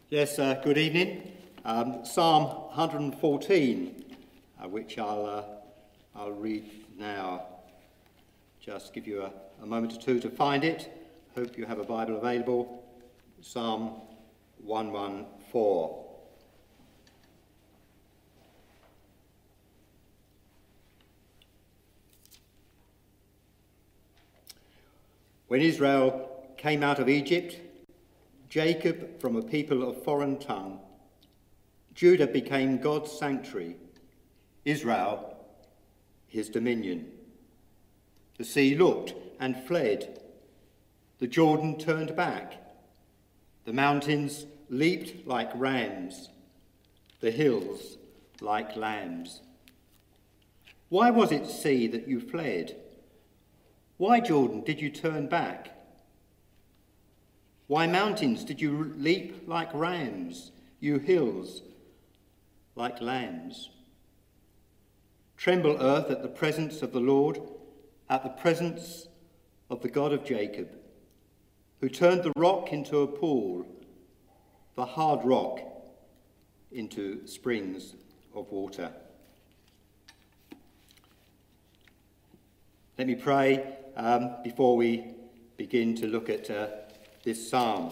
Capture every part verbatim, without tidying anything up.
Yes, uh, good evening. Um, Psalm one hundred fourteen, uh, which I'll, uh, I'll read now. Just give you a, a moment or two to find it. Hope you have a Bible available. Psalm one fourteen. When Israel came out of Egypt, Jacob from a people of foreign tongue, Judah became God's sanctuary, Israel his dominion. The sea looked and fled, the Jordan turned back, the mountains leaped like rams, the hills like lambs. Why was it, sea, that you fled? Why, Jordan, did you turn back? Why, mountains, did you leap like rams, you hills like lambs? Tremble, earth, at the presence of the Lord, at the presence of the God of Jacob, who turned the rock into a pool, the hard rock into springs of water. Let me pray um, before we begin to look at uh, this psalm.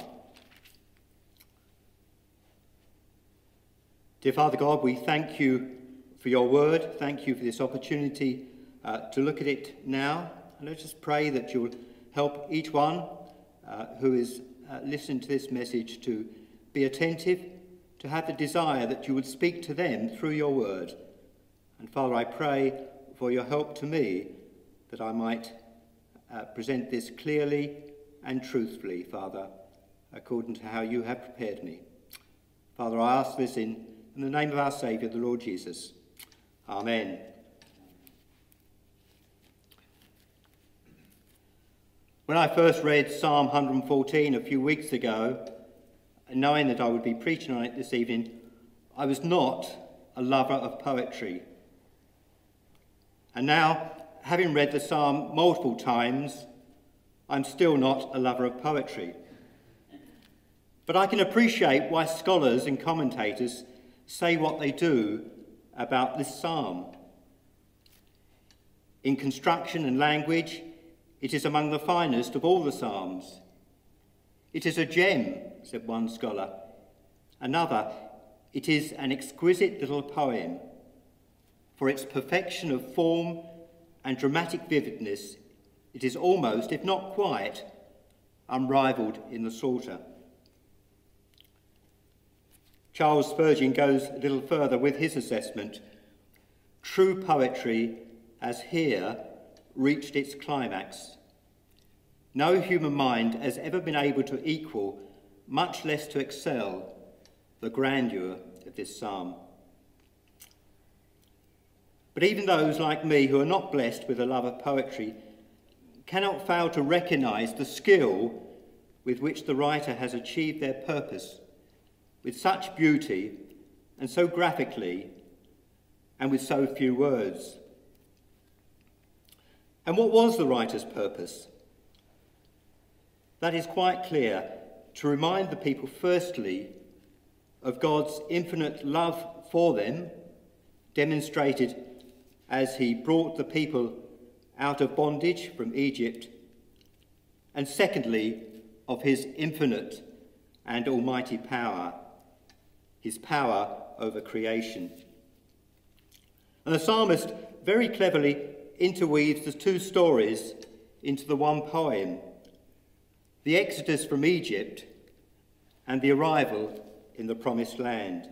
Dear Father God, we thank you for your word. Thank you for this opportunity uh, to look at it now. And let's just pray that you will help each one uh, who is uh, listening to this message to be attentive, to have the desire that you would speak to them through your word. And Father, I pray for your help to me that I might uh, present this clearly and truthfully, Father, according to how you have prepared me. Father, I ask this in, in the name of our Saviour, the Lord Jesus. Amen. When I first read Psalm one hundred fourteen a few weeks ago, knowing that I would be preaching on it this evening, I was not a lover of poetry. And now, having read the psalm multiple times, I'm still not a lover of poetry. But I can appreciate why scholars and commentators say what they do about this psalm. In construction and language, it is among the finest of all the psalms. It is a gem, said one scholar. Another, it is an exquisite little poem. For its perfection of form and dramatic vividness, it is almost, if not quite, unrivalled in the Psalter. Charles Spurgeon goes a little further with his assessment. True poetry has here reached its climax. No human mind has ever been able to equal, much less to excel, the grandeur of this psalm. But even those like me who are not blessed with a love of poetry cannot fail to recognise the skill with which the writer has achieved their purpose, with such beauty and so graphically and with so few words. And what was the writer's purpose? That is quite clear, to remind the people firstly of God's infinite love for them, demonstrated as he brought the people out of bondage from Egypt, and secondly, of his infinite and almighty power, his power over creation. And the psalmist very cleverly interweaves the two stories into the one poem, the Exodus from Egypt and the arrival in the Promised Land.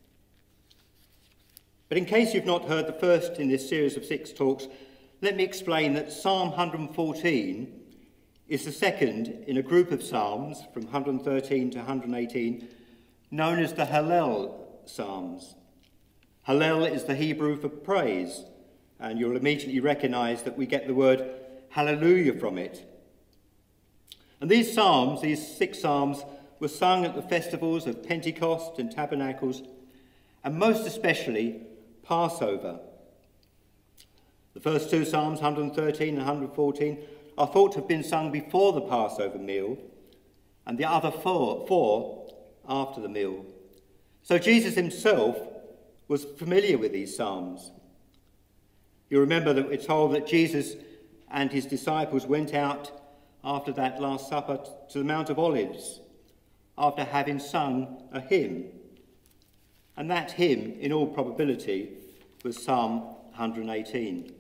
But in case you've not heard the first in this series of six talks, let me explain that Psalm one hundred fourteen is the second in a group of psalms from one hundred thirteen to one hundred eighteen known as the Hallel Psalms. Hallel is the Hebrew for praise, and you'll immediately recognise that we get the word hallelujah from it. And these psalms, these six psalms, were sung at the festivals of Pentecost and Tabernacles, and most especially Passover. The first two psalms, one hundred thirteen and one hundred fourteen, are thought to have been sung before the Passover meal, and the other four, four after the meal. So Jesus himself was familiar with these psalms. You remember that we're told that Jesus and his disciples went out after that Last Supper to the Mount of Olives after having sung a hymn. And that hymn, in all probability, was Psalm one hundred eighteen.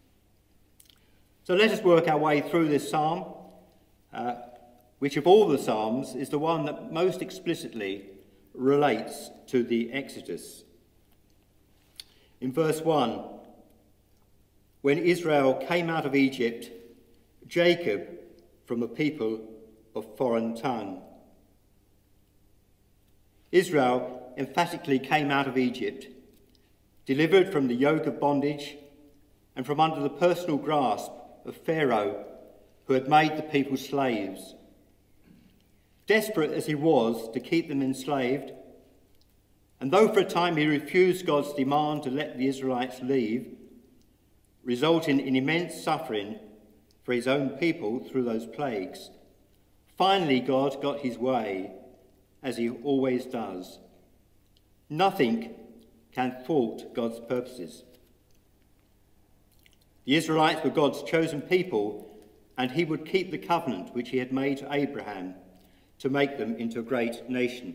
So let us work our way through this psalm, uh, which of all the psalms is the one that most explicitly relates to the Exodus. In verse one, when Israel came out of Egypt, Jacob from a people of foreign tongue. Israel emphatically came out of Egypt, delivered from the yoke of bondage and from under the personal grasp of Pharaoh, who had made the people slaves. Desperate as he was to keep them enslaved, and though for a time he refused God's demand to let the Israelites leave, resulting in immense suffering for his own people through those plagues, finally God got his way, as he always does. Nothing can thwart God's purposes. The Israelites were God's chosen people, and he would keep the covenant which he had made to Abraham to make them into a great nation.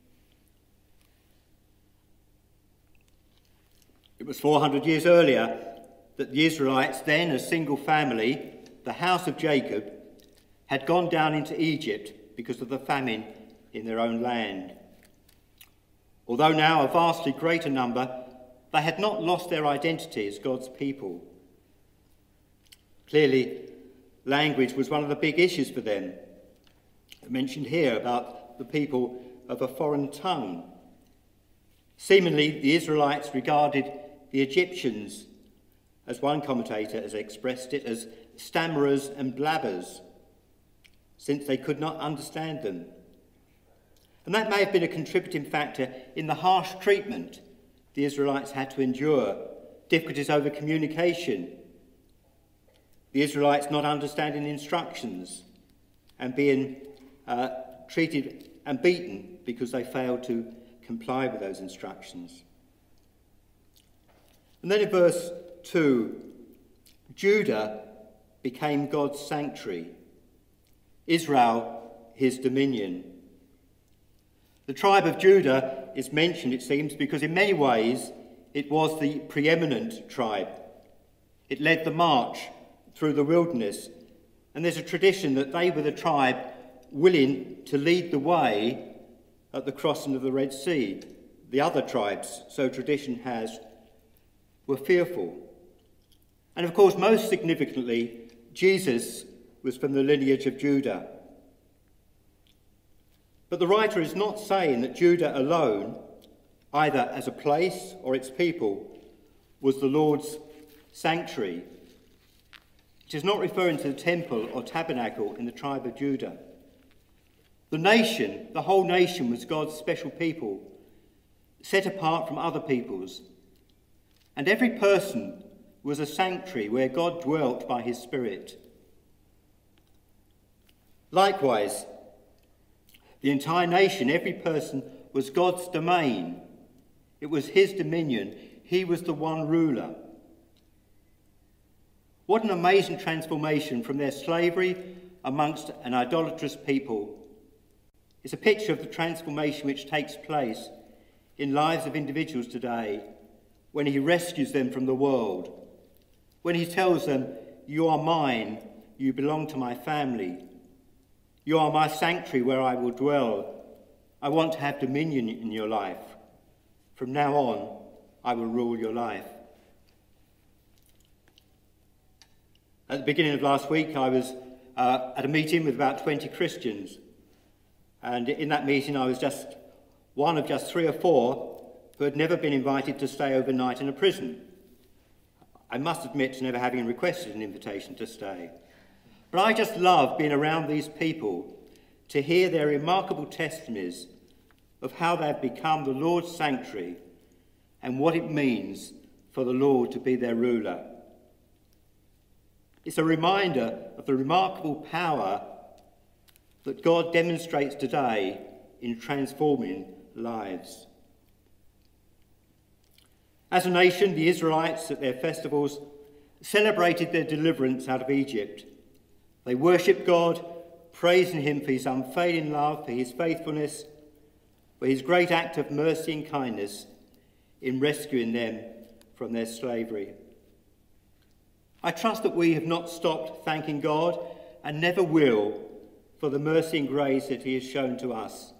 It was four hundred years earlier that the Israelites, then a single family, the house of Jacob, had gone down into Egypt because of the famine in their own land. Although now a vastly greater number, they had not lost their identity as God's people. Clearly, language was one of the big issues for them. I mentioned here about the people of a foreign tongue. Seemingly, the Israelites regarded the Egyptians, as one commentator has expressed it, as stammerers and blabbers, since they could not understand them. And that may have been a contributing factor in the harsh treatment the Israelites had to endure, difficulties over communication, the Israelites not understanding instructions and being uh, treated and beaten because they failed to comply with those instructions. And then in verse two, Judah became God's sanctuary, Israel his dominion. The tribe of Judah is mentioned, it seems, because in many ways it was the preeminent tribe. It led the march through the wilderness, and there's a tradition that they were the tribe willing to lead the way at the crossing of the Red Sea. The other tribes, so tradition has, were fearful. And of course, most significantly, Jesus was from the lineage of Judah. But the writer is not saying that Judah alone, either as a place or its people, was the Lord's sanctuary. It is not referring to the temple or tabernacle in the tribe of Judah. The nation, the whole nation, was God's special people, set apart from other peoples. And every person was a sanctuary where God dwelt by his Spirit. Likewise, the entire nation, every person, was God's domain. It was his dominion. He was the one ruler. What an amazing transformation from their slavery amongst an idolatrous people. It's a picture of the transformation which takes place in lives of individuals today when he rescues them from the world, when he tells them, "You are mine, you belong to my family. You are my sanctuary where I will dwell. I want to have dominion in your life. From now on, I will rule your life." At the beginning of last week, I was uh, at a meeting with about twenty Christians. And in that meeting, I was just one of just three or four who had never been invited to stay overnight in a prison. I must admit to never having requested an invitation to stay. But I just love being around these people to hear their remarkable testimonies of how they've become the Lord's sanctuary and what it means for the Lord to be their ruler. It's a reminder of the remarkable power that God demonstrates today in transforming lives. As a nation, the Israelites at their festivals celebrated their deliverance out of Egypt. They worshipped God, praising him for his unfailing love, for his faithfulness, for his great act of mercy and kindness in rescuing them from their slavery. I trust that we have not stopped thanking God and never will for the mercy and grace that he has shown to us.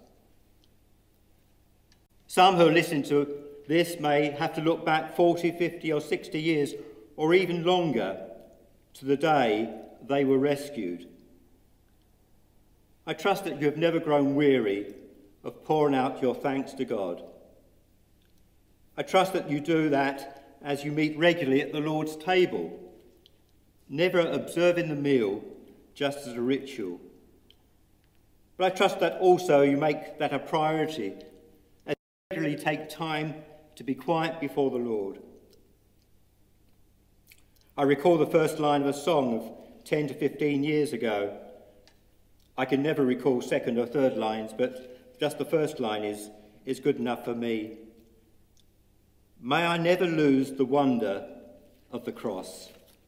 Some who are listening to this may have to look back forty, fifty or sixty years or even longer to the day they were rescued. I trust that you have never grown weary of pouring out your thanks to God. I trust that you do that as you meet regularly at the Lord's table, never observing the meal just as a ritual. But I trust that also you make that a priority as you regularly take time to be quiet before the Lord. I recall the first line of a song of ten to fifteen years ago. I can never recall second or third lines, but just the first line is, is good enough for me. May I never lose the wonder of the cross.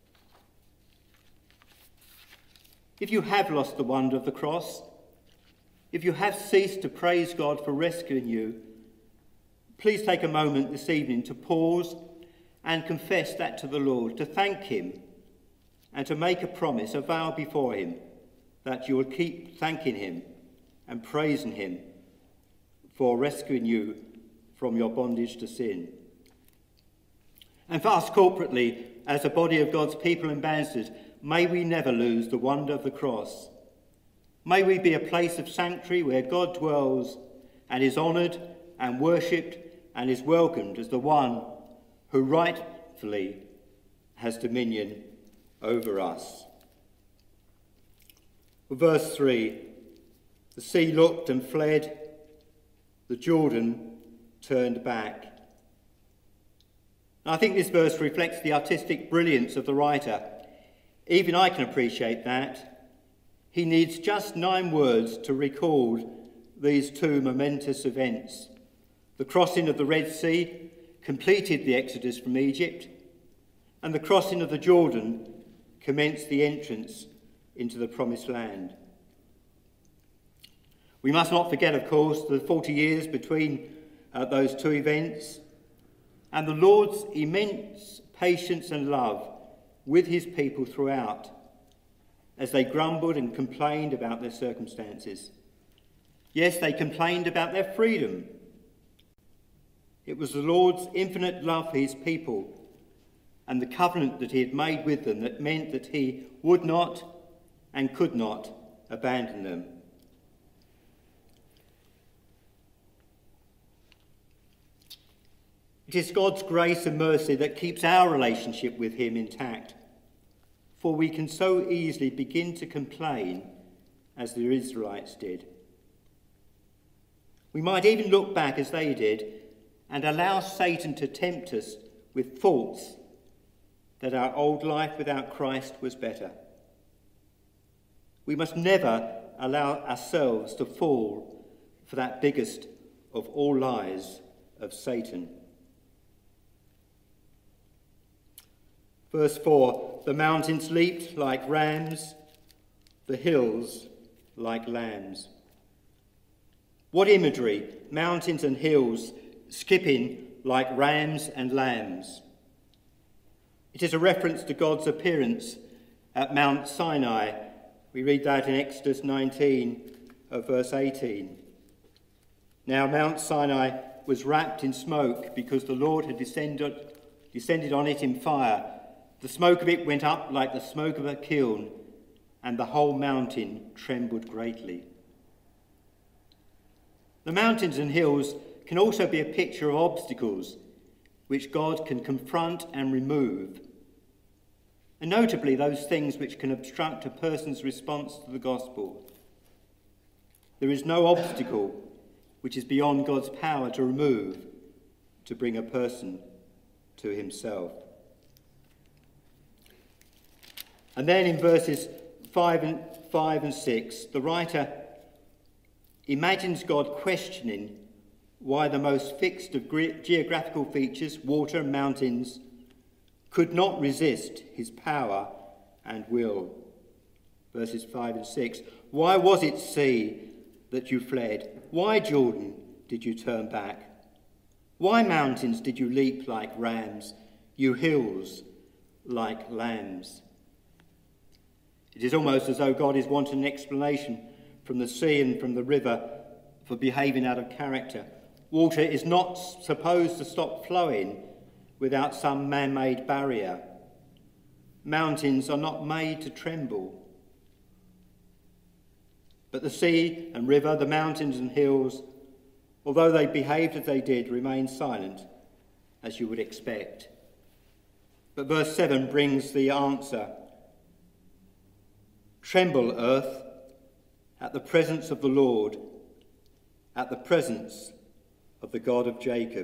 If you have lost the wonder of the cross, if you have ceased to praise God for rescuing you, please take a moment this evening to pause and confess that to the Lord, to thank him and to make a promise, a vow before him, that you will keep thanking him and praising him for rescuing you from your bondage to sin. And for us corporately, as a body of God's people and ambassadors, may we never lose the wonder of the cross. May we be a place of sanctuary where God dwells and is honoured and worshipped and is welcomed as the one who rightfully has dominion over us. Verse three, the sea looked and fled, the Jordan turned back. And I think this verse reflects the artistic brilliance of the writer. Even I can appreciate that. He needs just nine words to record these two momentous events. The crossing of the Red Sea completed the exodus from Egypt, and the crossing of the Jordan commenced the entrance into the promised land. We must not forget, of course, the forty years between uh, those two events and the Lord's immense patience and love with his people throughout as they grumbled and complained about their circumstances. Yes, they complained about their freedom. It was the Lord's infinite love for his people and the covenant that he had made with them that meant that he would not and could not abandon them. It is God's grace and mercy that keeps our relationship with him intact, for we can so easily begin to complain as the Israelites did. We might even look back as they did and allow Satan to tempt us with thoughts that our old life without Christ was better. We must never allow ourselves to fall for that biggest of all lies of Satan. Verse four, the mountains leaped like rams, the hills like lambs. What imagery, mountains and hills skipping like rams and lambs. It is a reference to God's appearance at Mount Sinai. We read that in Exodus nineteen, of verse eighteen. Now Mount Sinai was wrapped in smoke because the Lord had descended, descended on it in fire. The smoke of it went up like the smoke of a kiln, and the whole mountain trembled greatly. The mountains and hills can also be a picture of obstacles which God can confront and remove, and notably those things which can obstruct a person's response to the gospel. There is no obstacle which is beyond God's power to remove to bring a person to himself. And then in verses five and, five and six, the writer imagines God questioning why the most fixed of geographical features, water and mountains, could not resist his power and will. Verses five and six. Why was it, sea, that you fled? Why, Jordan, did you turn back? Why, mountains, did you leap like rams, you hills like lambs? It is almost as though God is wanting an explanation from the sea and from the river for behaving out of character. Water is not supposed to stop flowing without some man-made barrier. Mountains are not made to tremble. But the sea and river, the mountains and hills, although they behaved as they did, remain silent, as you would expect. But verse seven brings the answer. Tremble, earth, at the presence of the Lord, at the presence of the God of Jacob.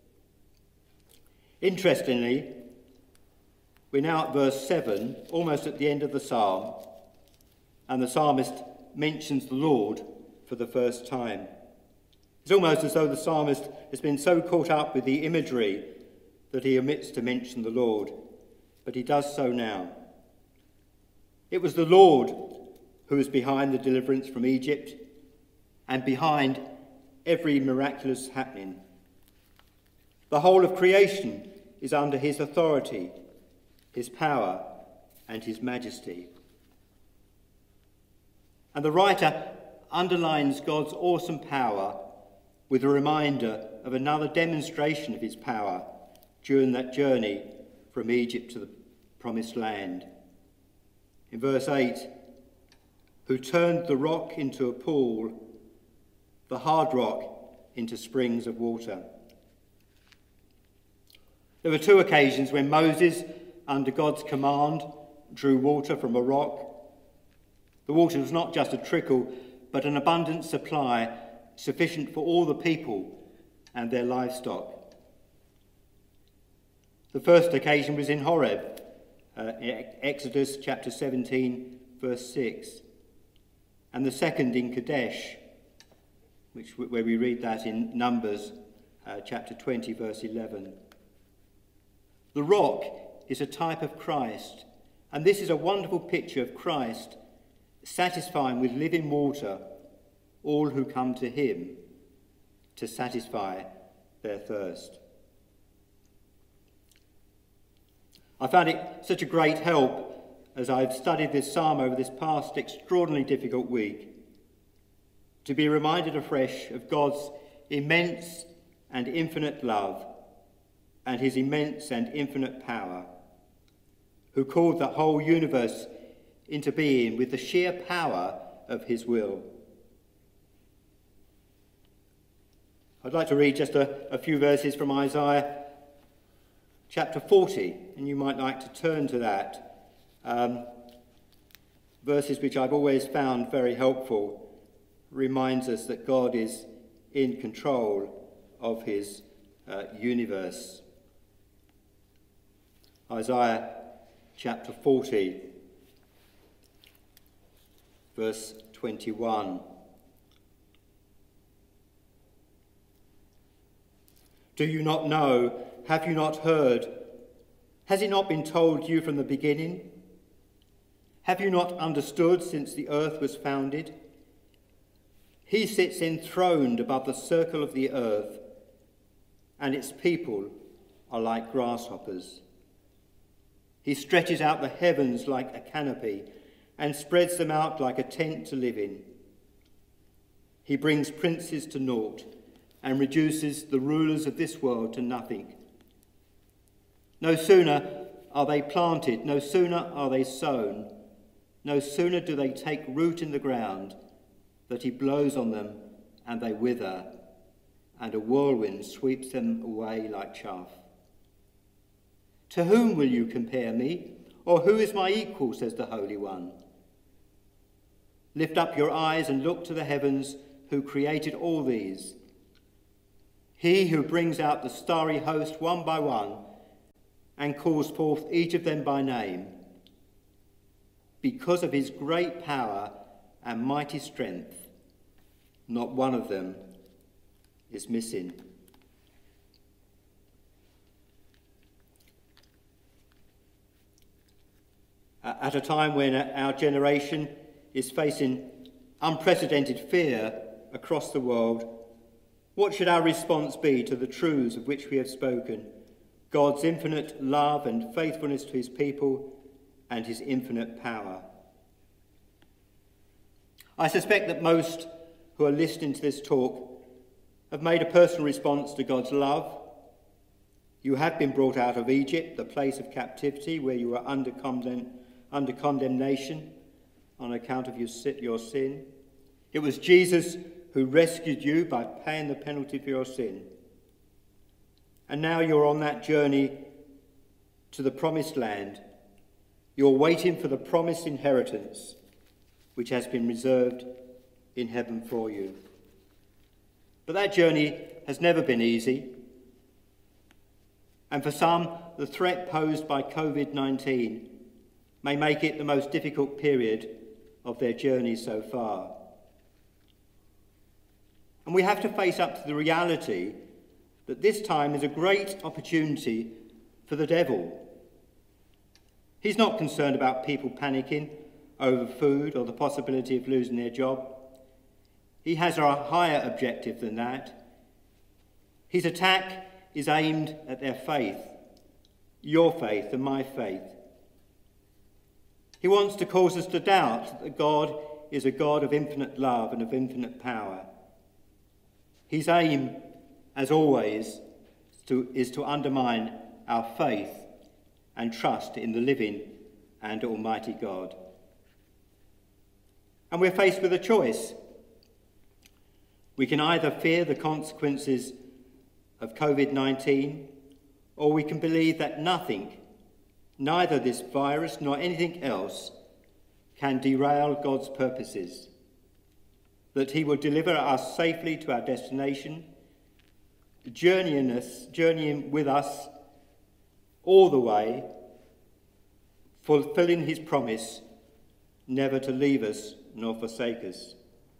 Interestingly, we're now at verse seven, almost at the end of the psalm, and the psalmist mentions the Lord for the first time. It's almost as though the psalmist has been so caught up with the imagery that he omits to mention the Lord, but he does so now. It was the Lord who was behind the deliverance from Egypt and behind every miraculous happening. The whole of creation is under his authority, his power, and his majesty. And the writer underlines God's awesome power with a reminder of another demonstration of his power during that journey from Egypt to the promised land. In verse eight, who turned the rock into a pool, the hard rock into springs of water. There were two occasions when Moses, under God's command, drew water from a rock. The water was not just a trickle, but an abundant supply sufficient for all the people and their livestock. The first occasion was in Horeb, uh, Exodus chapter seventeen, verse six. And the second in Kadesh, which, where we read that in Numbers uh, chapter twenty, verse eleven. The rock is a type of Christ, and this is a wonderful picture of Christ satisfying with living water all who come to him to satisfy their thirst. I found it such a great help as I've studied this psalm over this past extraordinarily difficult week to be reminded afresh of God's immense and infinite love and his immense and infinite power, who called the whole universe into being with the sheer power of his will. I'd like to read just a, a few verses from Isaiah chapter forty, and you might like to turn to that. Um, verses which I've always found very helpful, reminds us that God is in control of his uh, universe. Isaiah chapter forty, verse twenty-one. Do you not know? Have you not heard? Has it not been told you from the beginning? Have you not understood since the earth was founded? He sits enthroned above the circle of the earth, and its people are like grasshoppers. He stretches out the heavens like a canopy and spreads them out like a tent to live in. He brings princes to naught and reduces the rulers of this world to nothing. No sooner are they planted, no sooner are they sown, no sooner do they take root in the ground, that he blows on them and they wither, and a whirlwind sweeps them away like chaff. To whom will you compare me? Or who is my equal, says the Holy One? Lift up your eyes and look to the heavens, who created all these. He who brings out the starry host one by one and calls forth each of them by name. Because of his great power and mighty strength, not one of them is missing. At a time when our generation is facing unprecedented fear across the world, what should our response be to the truths of which we have spoken? God's infinite love and faithfulness to his people and his infinite power. I suspect that most who are listening to this talk have made a personal response to God's love. You have been brought out of Egypt, the place of captivity where you were under, condemn, under condemnation on account of your sin. It was Jesus who rescued you by paying the penalty for your sin. And now you're on that journey to the promised land. You're waiting for the promised inheritance which has been reserved in heaven for you. But that journey has never been easy. And for some, the threat posed by covid nineteen may make it the most difficult period of their journey so far. And we have to face up to the reality that this time is a great opportunity for the devil. He's not concerned about people panicking over food or the possibility of losing their job. He has a higher objective than that. His attack is aimed at their faith, your faith and my faith. He wants to cause us to doubt that God is a God of infinite love and of infinite power. His aim, as always, to, is to undermine our faith and trust in the living and almighty God. And we're faced with a choice. We can either fear the consequences of covid nineteen, or we can believe that nothing, neither this virus nor anything else, can derail God's purposes, that he will deliver us safely to our destination, journeying, us, journeying with us all the way, fulfilling his promise never to leave us nor forsake us.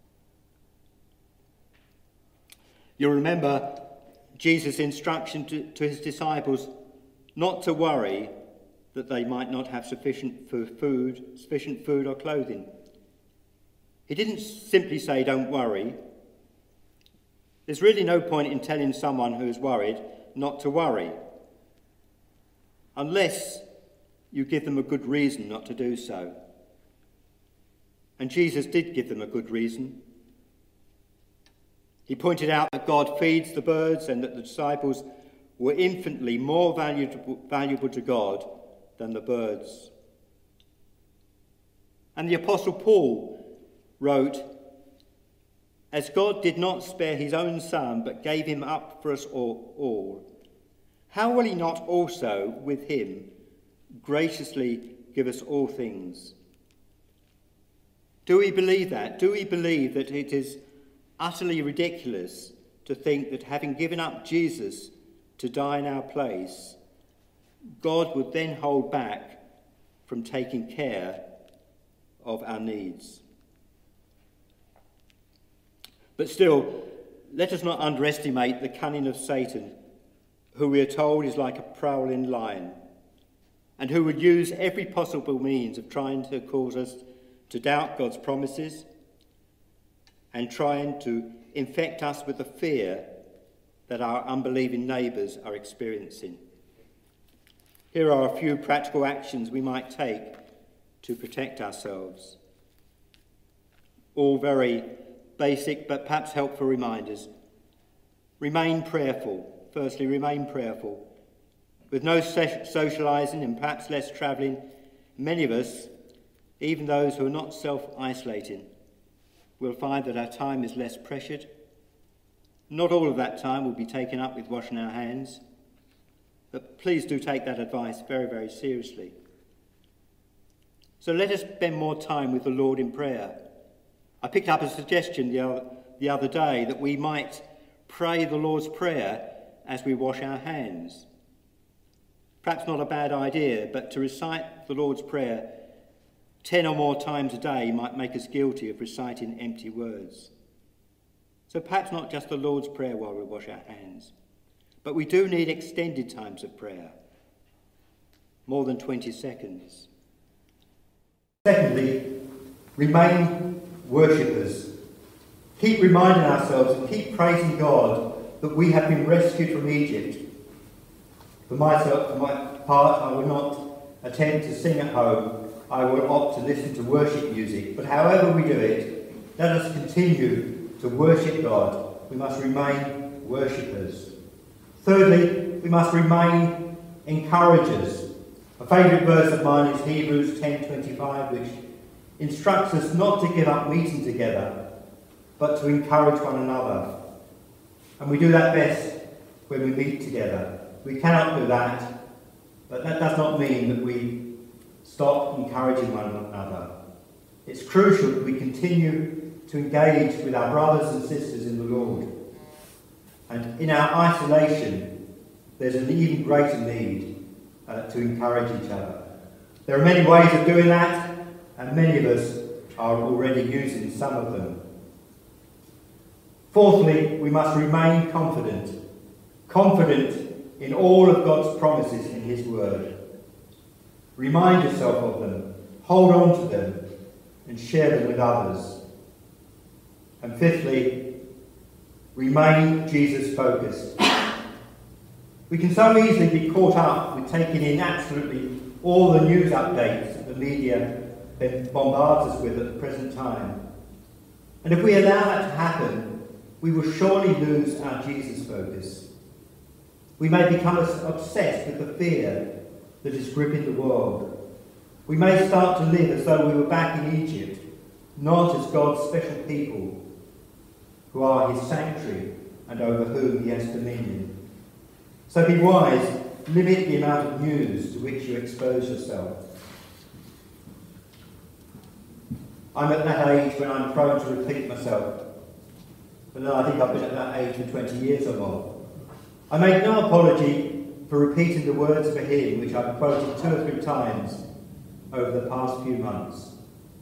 You'll remember Jesus' instruction to, to his disciples not to worry that they might not have sufficient food, sufficient food or clothing. He didn't simply say, don't worry. There's really no point in telling someone who is worried not to worry, unless you give them a good reason not to do so. And Jesus did give them a good reason. He pointed out that God feeds the birds and that the disciples were infinitely more valuable, valuable to God than the birds. And the Apostle Paul wrote, as God did not spare his own son, but gave him up for us all, all, how will he not also, with him, graciously give us all things? Do we believe that? Do we believe that it is utterly ridiculous to think that having given up Jesus to die in our place, God would then hold back from taking care of our needs? But still, let us not underestimate the cunning of Satan, who we are told is like a prowling lion, and who would use every possible means of trying to cause us to doubt God's promises and trying to infect us with the fear that our unbelieving neighbours are experiencing. Here are a few practical actions we might take to protect ourselves. All very basic but perhaps helpful reminders. Remain prayerful. Firstly, remain prayerful. With no socialising and perhaps less travelling, many of us, even those who are not self-isolating, will find that our time is less pressured. Not all of that time will be taken up with washing our hands, but please do take that advice very, very seriously. So let us spend more time with the Lord in prayer. I picked up a suggestion the other, the other day that we might pray the Lord's Prayer as we wash our hands. Perhaps not a bad idea, but to recite the Lord's Prayer ten or more times a day might make us guilty of reciting empty words. So perhaps not just the Lord's Prayer while we wash our hands, but we do need extended times of prayer, more than twenty seconds. Secondly, remain worshippers. Keep reminding ourselves and keep praising God that we have been rescued from Egypt. For myself, for my part, I will not attempt to sing at home. I will opt to listen to worship music. But however we do it, let us continue to worship God. We must remain worshippers. Thirdly, we must remain encouragers. A favourite verse of mine is Hebrews ten twenty-five, which instructs us not to give up meeting together, but to encourage one another. And we do that best when we meet together. We cannot do that, but that does not mean that we stop encouraging one another. It's crucial that we continue to engage with our brothers and sisters in the Lord. And in our isolation, there's an even greater need uh, to encourage each other. There are many ways of doing that, and many of us are already using some of them. Fourthly, we must remain confident. Confident in all of God's promises in his word. Remind yourself of them, hold on to them, and share them with others. And fifthly, remain Jesus focused. We can so easily be caught up with taking in absolutely all the news updates that the media bombards us with at the present time. And if we allow that to happen, we will surely lose our Jesus focus. We may become obsessed with the fear that is gripping the world. We may start to live as though we were back in Egypt, not as God's special people, who are his sanctuary and over whom he has dominion. So be wise, limit the amount of news to which you expose yourself. I'm at that age when I'm prone to repeat myself, but I think I've been at that age for twenty years or more. I make no apology for repeating the words of a hymn which I've quoted two or three times over the past few months.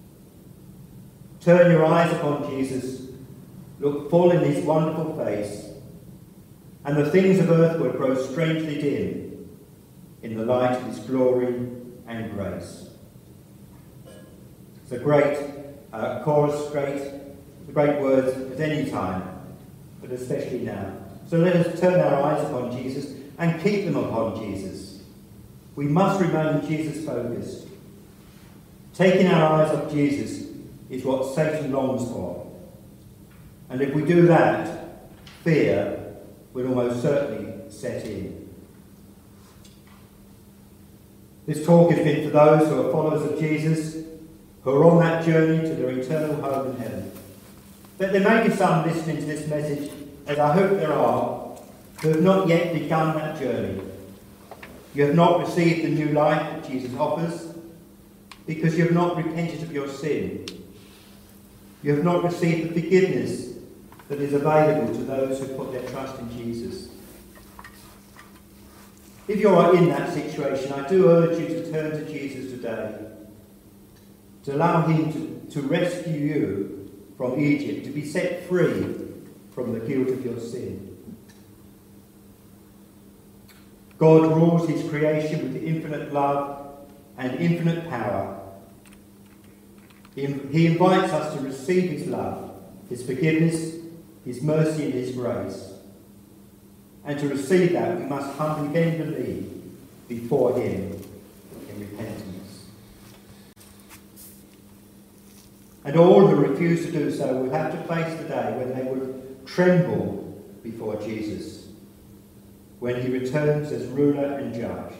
Turn your eyes upon Jesus, look full in his wonderful face, and the things of earth will grow strangely dim in the light of his glory and grace. It's a great uh, chorus, great, great words at any time, but especially now. So let us turn our eyes upon Jesus and keep them upon Jesus. We must remain Jesus focused. Taking our eyes off Jesus is what Satan longs for. And if we do that, fear will almost certainly set in. This talk has been for those who are followers of Jesus, who are on that journey to their eternal home in heaven. But there may be some listening to this message, as I hope there are, who have not yet begun that journey. You have not received the new life that Jesus offers because you have not repented of your sin. You have not received the forgiveness that is available to those who put their trust in Jesus. If you are in that situation, I do urge you to turn to Jesus today, to allow him to, to rescue you from Egypt, to be set free from the guilt of your sin. God rules his creation with infinite love and infinite power. He, he invites us to receive his love, his forgiveness, his mercy and his grace. And to receive that, we must humbly bend the knee before him in repentance. And all who refuse to do so will have to face the day when they will tremble before Jesus, when he returns as ruler and judge.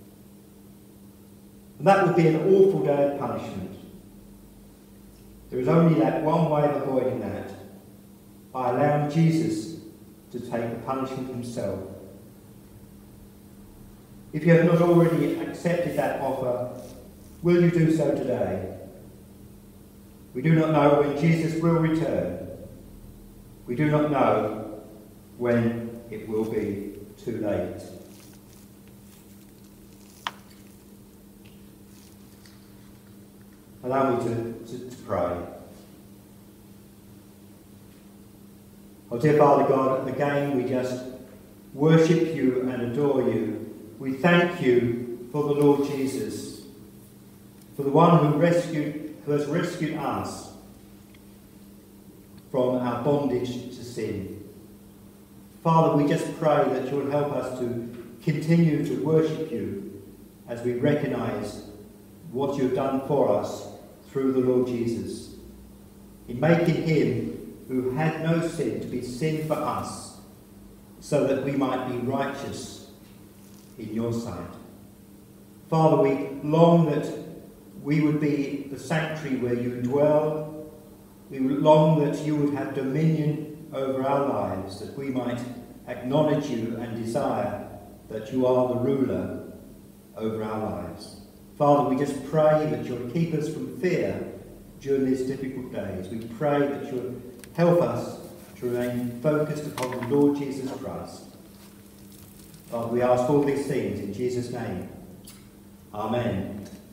And that would be an awful day of punishment. There is only that one way of avoiding that, by allowing Jesus to take the punishment himself. If you have not already accepted that offer, will you do so today? We do not know when Jesus will return. We do not know when it will be too late. Allow me to, to, to pray. Oh, dear Father God, again we just worship you and adore you. We thank you for the Lord Jesus, for the one who rescued, who has rescued us from our bondage to sin. Father, we just pray that you will help us to continue to worship you as we recognise what you have done for us through the Lord Jesus, in making him who had no sin to be sin for us, so that we might be righteous in your sight. Father, we long that we would be the sanctuary where you dwell. We long that you would have dominion over our lives, that we might acknowledge you and desire that you are the ruler over our lives. Father, we just pray that you'll keep us from fear during these difficult days. We pray that you'll help us to remain focused upon the Lord Jesus Christ. Father, we ask all these things in Jesus' name. Amen.